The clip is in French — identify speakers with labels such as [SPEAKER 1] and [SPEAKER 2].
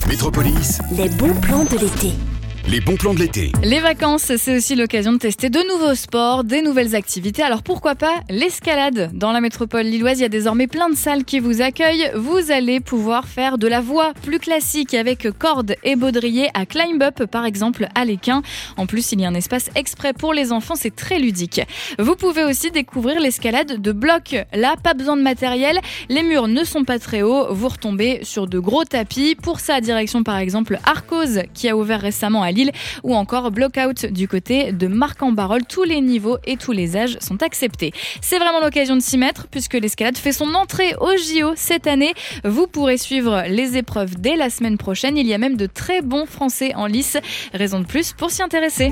[SPEAKER 1] Métropolis,
[SPEAKER 2] Les bons plans de l'été.
[SPEAKER 1] les bons plans de l'été.
[SPEAKER 3] Les vacances, c'est aussi l'occasion de tester de nouveaux sports, des nouvelles activités. Alors pourquoi pas l'escalade? Dans la métropole lilloise, il y a désormais plein de salles qui vous accueillent. Vous allez pouvoir faire de la voie plus classique avec cordes et baudriers à Climb Up, par exemple, à l'Équin. En plus, il y a un espace exprès pour les enfants, c'est très ludique. Vous pouvez aussi découvrir l'escalade de bloc. Là, pas besoin de matériel, les murs ne sont pas très hauts, vous retombez sur de gros tapis. Pour ça, direction par exemple Arcos, qui a ouvert récemment à Lille, ou encore Blockout du côté de Marc-en-Barœul. Tous les niveaux et tous les âges sont acceptés. C'est vraiment l'occasion de s'y mettre puisque l'escalade fait son entrée au JO cette année. Vous pourrez suivre les épreuves dès la semaine prochaine. Il y a même de très bons Français en lice. Raison de plus pour s'y intéresser.